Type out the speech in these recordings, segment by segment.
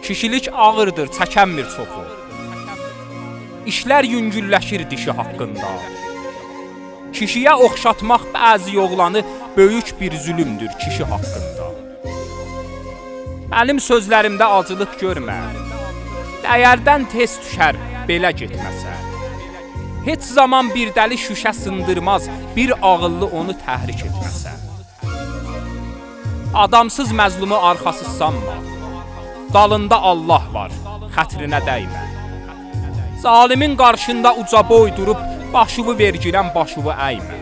Kişilik ağırdır, çəkənmir çoxu. İşlər yüngülləşir dişi haqqında. Kişiyə oxşatmaq bəzi oğlanı böyük bir zülümdür kişi haqqında. Mənim sözlərimdə acılıq görmə. Dəyərdən tez düşər belə getməsə. Heç zaman bir dəli şüşə sındırmaz bir ağıllı onu təhrik etməsə. Adamsız məzlumu arxasız sanma. Dalında Allah var, xətrinə dəymə. Zalimin qarşında uca boy durub başıvı vergirən başıvı əymə.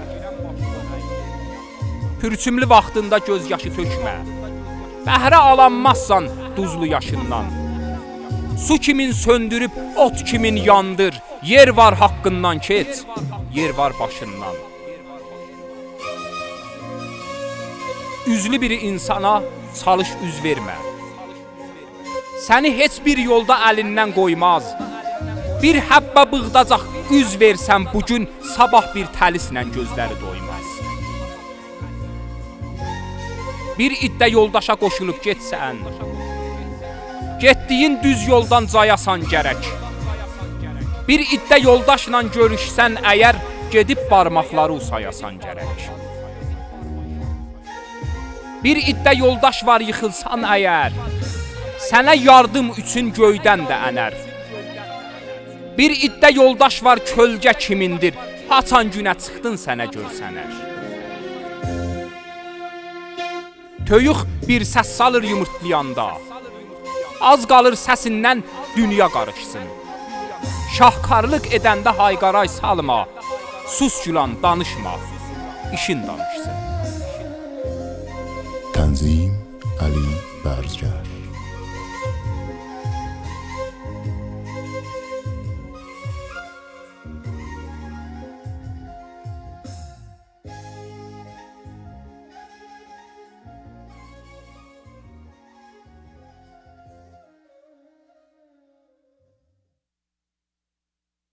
Pürçümlü vaxtında göz yaşı tökmə. Bəhrə alanmazsan duzlu yaşından. Su kimin söndürüb ot kimin yandır. Yer var haqqından keç, yer var başından. Üzlü bir insana çalış üz vermə. Səni heç bir yolda əlindən qoymaz. Bir həbbə bığdacaq üz versən bugün, sabah bir təlislə gözləri doymaz. Bir iddə yoldaşa qoşulub getsən, getdiyin düz yoldan cayasan gərək. Bir iddə yoldaşla görüşsən əgər, gedib barmaqları usayasan gərək. Bir iddə yoldaş var yıxılsan əgər, sənə yardım üçün göydən də ənər. Bir iddə yoldaş var kölgə kimindir, haçan günə çıxdın sənə görsənər. Töyük bir səs salır yumurtlayanda, az qalır səsindən dünya qarışsın. Şahkarlıq edəndə hayqaray salma, sus gülan danışma, işin danışsın. تنظیم علی برزگر